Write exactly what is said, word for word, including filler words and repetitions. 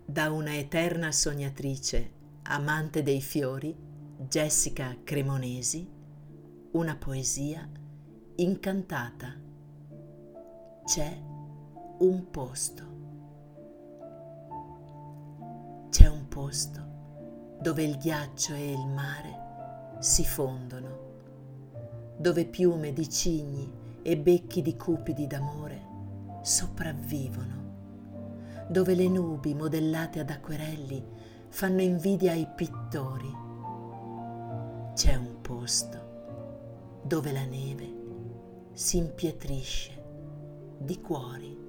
Da una eterna sognatrice, amante dei fiori, Jessica Cremonesi, una poesia incantata. C'è un posto. C'è un posto dove il ghiaccio e il mare si fondono, dove piume di cigni e becchi di cupidi d'amore sopravvivono, dove le nubi modellate ad acquerelli fanno invidia ai pittori. C'è un posto dove la neve si impietrisce di cuori.